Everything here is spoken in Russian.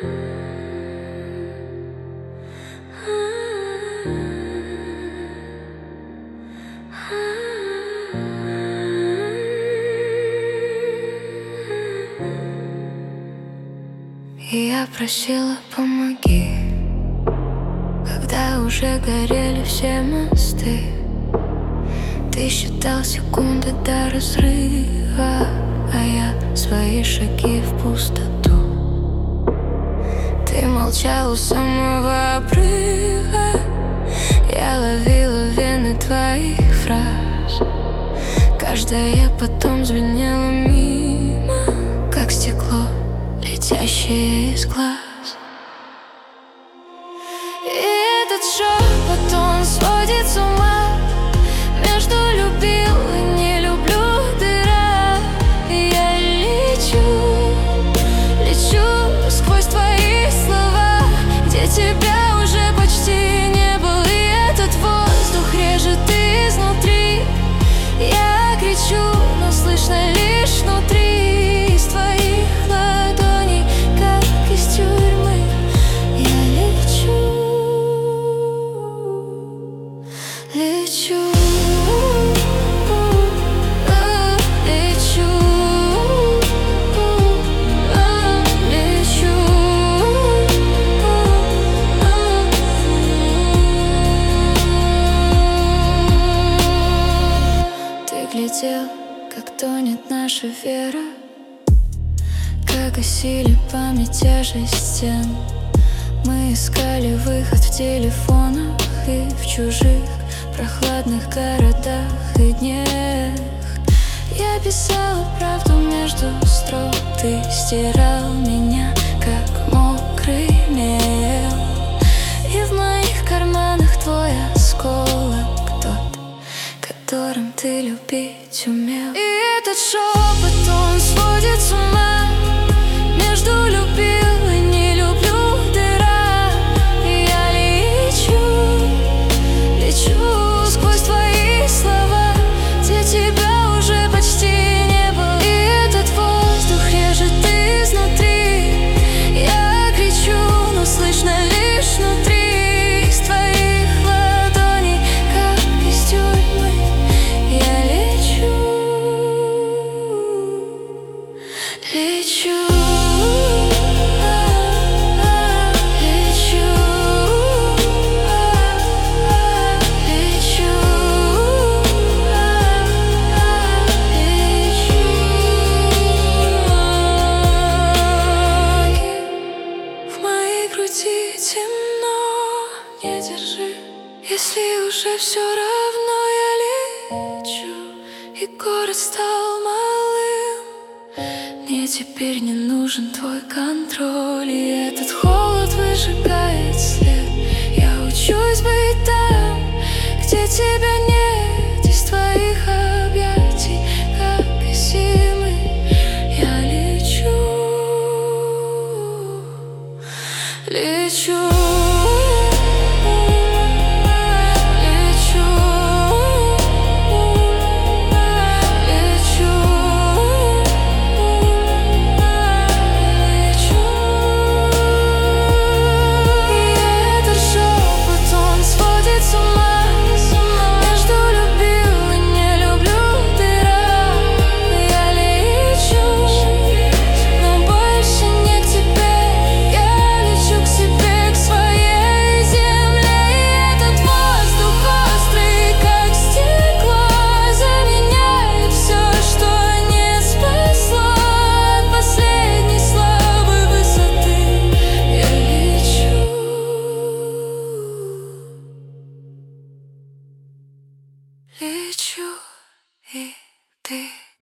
И я просила, помоги, когда уже горели все мосты. Ты считал секунды до разрыва, а я свои шаги в пустоту. Ты молчал у самого обрыва, я ловила вены твоих фраз. Каждая потом звенела мимо, как стекло, летящее из глаз. И этот шепот, он сводит с ума. Между любил и не люблю дыра. И я лечу сквозь твои слова, где тебя уже почти не было. И этот воздух режет изнутри. Я кричу, но слышно лишь внутри. Из твоих ладоней, как из тюрьмы, я лечу. Ты глядел, как тонет наша вера, как гасили память тяжесть стен. Мы искали выход в телефонах и в чужих прохладных городах и днях. Я писала правду между строк, ты стирал меня, как мокрый мел. И в моих карманах твой осколок, тот, которым ты любить умел. И этот шепот, он сводит с ума. Между любил и не люблю дыра. И я лечу сквозь твои слова, где тебя уже почти не было. И этот воздух режет изнутри. Я кричу, но слышно лишь внутри. Из твоих ладоней, как из тюрьмы, я лечу. Темно, не держи, если уже все равно я лечу. И город стал малым, мне теперь не нужен твой контроль. И этот холод выжигает след. Я учусь быть там, где тебя нет. Из твоих объятий, как из зимы, я лечу.